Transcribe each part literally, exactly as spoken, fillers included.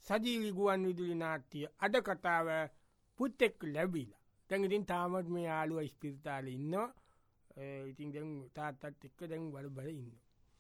සජීවී ගුවන් විදුලි නාට්‍ය අද කතාව පුත්තෙක් ලැබිලා. දැන් ඉතින් තාමත් මේ යාළුවා ඉස්පිරිතාලේ ඉන්නවා. ඉතින් දැන් තාත්තත් එක්ක දැන් බල බල ඉන්නවා.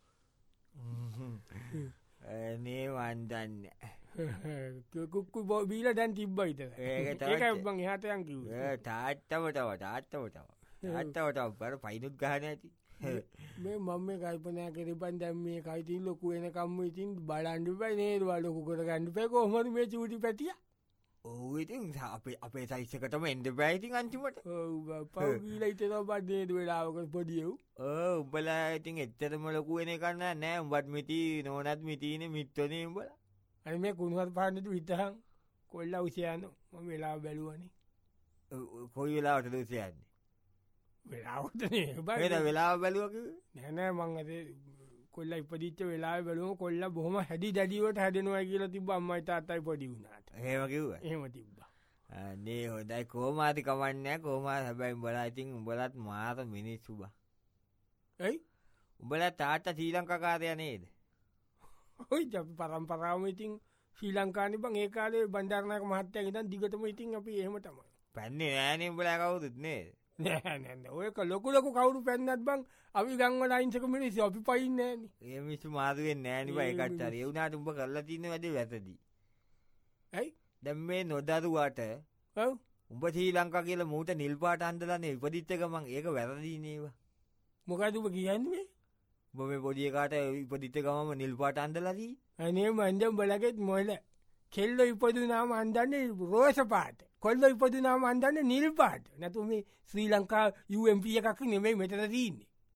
නේ මන් දන්නේ. කුක්කු බීලා දැන් තිබ්බා විතර. ඒකයි මං එහාට යන් කිව්වේ. තාත්තම තව තාත්තම තව. තාත්තම තව බර පයින්ුත් ගහන ඇති. මේ මම මේ කල්පනා කරපන් දැන් මේ කයිතින් ලොකු වෙනකම්ම ඉතින් බලන්න බෑ නේද ලොකු කරගන්න බෑ කොහොමද මේ චූටි පැටියා? ඔව් ඉතින් අපේ අපේ සයිස් එකටම එන්න බෑ ඉතින් අන්තිමට. ඔව් පව් ගිහලා ඉතන බඩේ වෙලාවක පොඩි උ. ඔව් උඹලා ඉතින් එච්චරම ලොකු වෙන එකක් නෑ උඹත් මිටි නෝනත් මිටිනේ මිට්ටෝනේ උඹලා. අනේ මේ කුණුහත් පාන්නට විතරක් කොල්ලා උසියano මම වෙලාව බැලුවානේ. කොයි වෙලාවටද උසියන්නේ? වෙලාවටනේ බෑ වෙලාව බැලුවා කිව්වේ. නෑ නෑ මං අද කොල්ලා ඉපදිච්ච වෙලාවේ බැලුවම කොල්ලා බොහොම හැදි දැඩිවට හැදෙනවා කියලා තිබ්බා අම්මයි තාත්තයි පොඩි වුණාට. එහෙම කිව්වා. එහෙම තිබ්බා. අනේ හොඳයි කොහොමාද කවන්නේ කොහොමාද හැබැයි උඹලා ඉතින් උඹලත් මාත මිනිස්සු බා. එයි උඹලා තාත්තා ශ්‍රී ලංකා කාර්යය නේද? ඔයි අපි පරම්පරාවම ඉතින් ශ්‍රී ලංකානේ බං ඒ කාලේ බණ්ඩාරනායක මහත්තයාගේ ඉඳන් දිගටම ඉතින් අපි එහෙම තමයි. පැන්නේ නෑනේ උඹලා කවුරුත් නේද? නෑ නෑ ඔයක ලොකු ලොකු කවුරු පැන්නත් බං අපි ගංවල අයින්සක මිනිස්සු අපි පයින්නේ නෑනේ. ඒ මිනිස්සු මාරු වෙන්නේ නෑනේ බං ඒකට හරි. ඒ උනාට උඹ කරලා තියෙන වැඩේ වැරදි. ඇයි? දැන් මේ නොදරුවට ඔව් උඹ ශ්‍රී ලංකා කියලා මූට නිල් පාට අන්දලානේ ඉපදිච්ච ගමන් ඒක වැරදි නේවා. මොකද උඹ කියන්නේ? උඹ මේ පොඩි එකාට ඉපදිච්ච ගමම නිල් පාට අන්දලා දී. අනේ මන්දම් බලගෙත් මොළ. කෙල්ලෝ ඉපදුනාම අන්දන්නේ රෝස පාට. කොල්ලෝ ඉපදුනාම අන්දන්නේ නිල් පාට. නැතු මේ Sri Lanka U M P එකක් නෙමෙයි මෙතන තියෙන්නේ.